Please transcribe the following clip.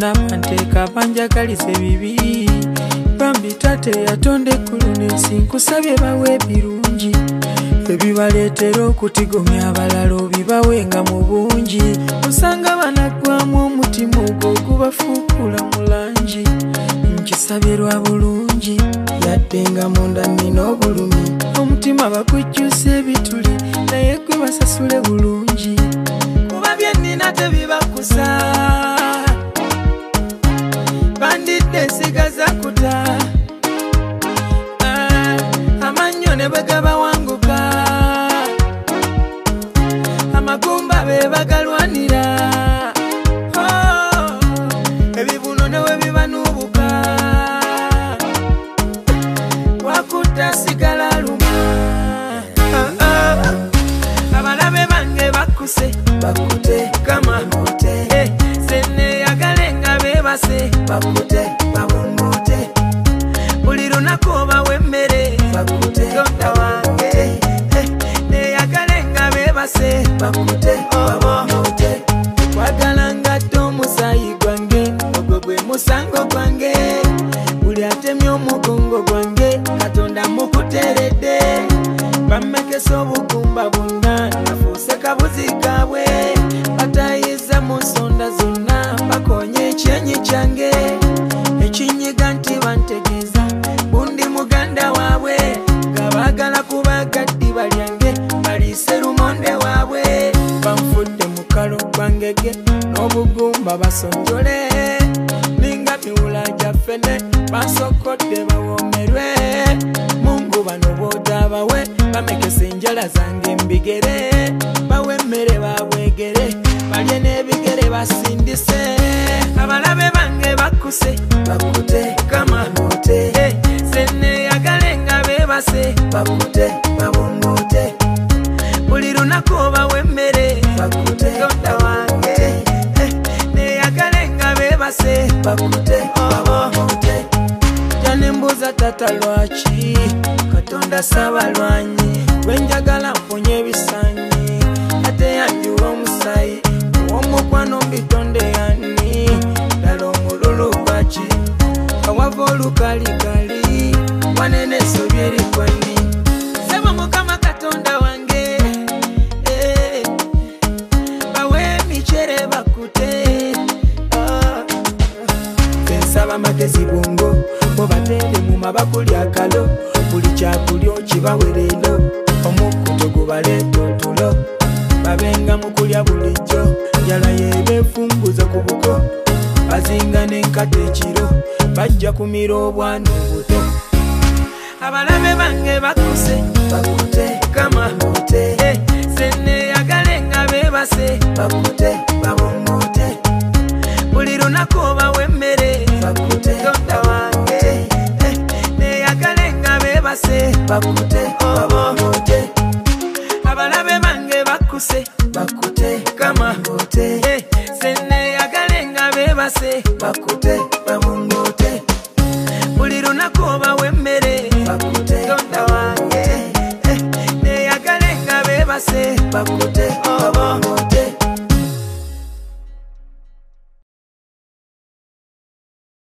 bonna banteeka banjagalize bibi bambi tate yatonde eggulu n'ensi nkusabye bawe ebirungi ebibaleetera okutigomya abalala obibawenga mu bungi osanga banaggwamu omutima ogwo ogubafuukula mu langi nkisabye lwa bulungi yadde nga munda nnina obulumi omutima bakujjusa ebituli naye gwe basasule bulungi kuba bye nnina tebibakusa bandidde nsigaza kuta amannyo ne bwe gabawanguka amagumba be bagalwanira ebibuno ne we bibanuubuka wakuta sigala luma abalabe bange bakuse bakute kama mote sene yagale nga bebase bakute babungote buli lunaku obawa emmere bakute tonda wange neyagale nga bebase bakute babungote kwagala ngadde omusayi gwange ogwo gwe musango gwange buli atemye omugongo gwange katonda mukuteredde bamekesa obugumba bonna nafuuse kabuzi kaabwe batayiza mu nsonda zonna bakonye ekyenyi kyange ekinyiga nti bantegeeza bundi muganda waabwe nga baagala kubaga ddiba lyange baliise lumonde waabwe banfudde mu kalo gwangege n'obugumba basonjole ninga miwula gyaffene basokodde bawomerwe mungu bano bootabawe bamekesa enjala zange mbigere bawe emmere babwegere balye n'ebigere basindise abalabe bange bakuse bakute kama mote sene yagale nga bebase bakute babungote buli lunaku obawa emmere bakute tonda wange neyagale nga bebase bakute babungote janembuuza tata lwaki katonda saabalwanyi lwenjagala mpunye ebisanyi ate yanjuwa omusayi owomukwano mbitonde yani ddala omululu gwaki awava olukaligali wanene esobye erikwani sebo mukama katonda wange bawe emicere bakute ensaba magezi bungo mubatere mu mabakuli akalo buli kyakulya okibawe leero omukuto gubaleeta otulo babenga mu kulya bulijjo njala yebeefunguza ku buko bazinga n'enkata ekiro bajja kumira obwana obuto abalabe bange bakuse bakute kama mote sene yagale nga bebase bakute babongote buli lunaku obawa emmere bakute tonda wange neyagale nga bebase bakute babongote abalabe bange bakuse bakute kama mote sene yagale nga bebase bakute babongote buli lunaku obawa emmere bakute tonda wange neyagale nga bebase bakute babongote